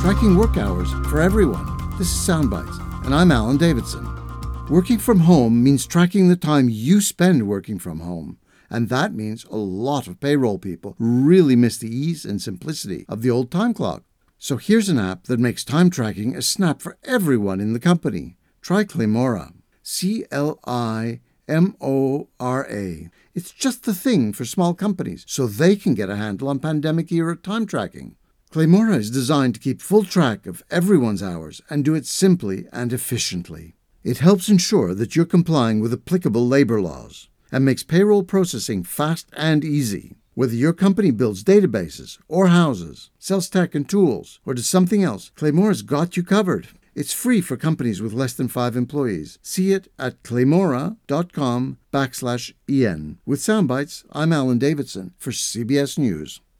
tracking work hours for everyone. This is Soundbites, and I'm Alan Davidson. Working from home means tracking the time you spend working from home. And that means a lot of payroll people really miss the ease and simplicity of the old time clock. So here's an app that makes time tracking a snap for everyone in the company. Try Claymora. Climora. It's just the thing for small companies, so they can get a handle on pandemic-era time tracking. Claymora is designed to keep full track of everyone's hours and do it simply and efficiently. It helps ensure that you're complying with applicable labor laws and makes payroll processing fast and easy. Whether your company builds databases or houses, sells tech and tools, or does something else, Claymora's got you covered. It's free for companies with less than 5 employees. See it at claymora.com/en. With Soundbites, I'm Alan Davidson for CBS News.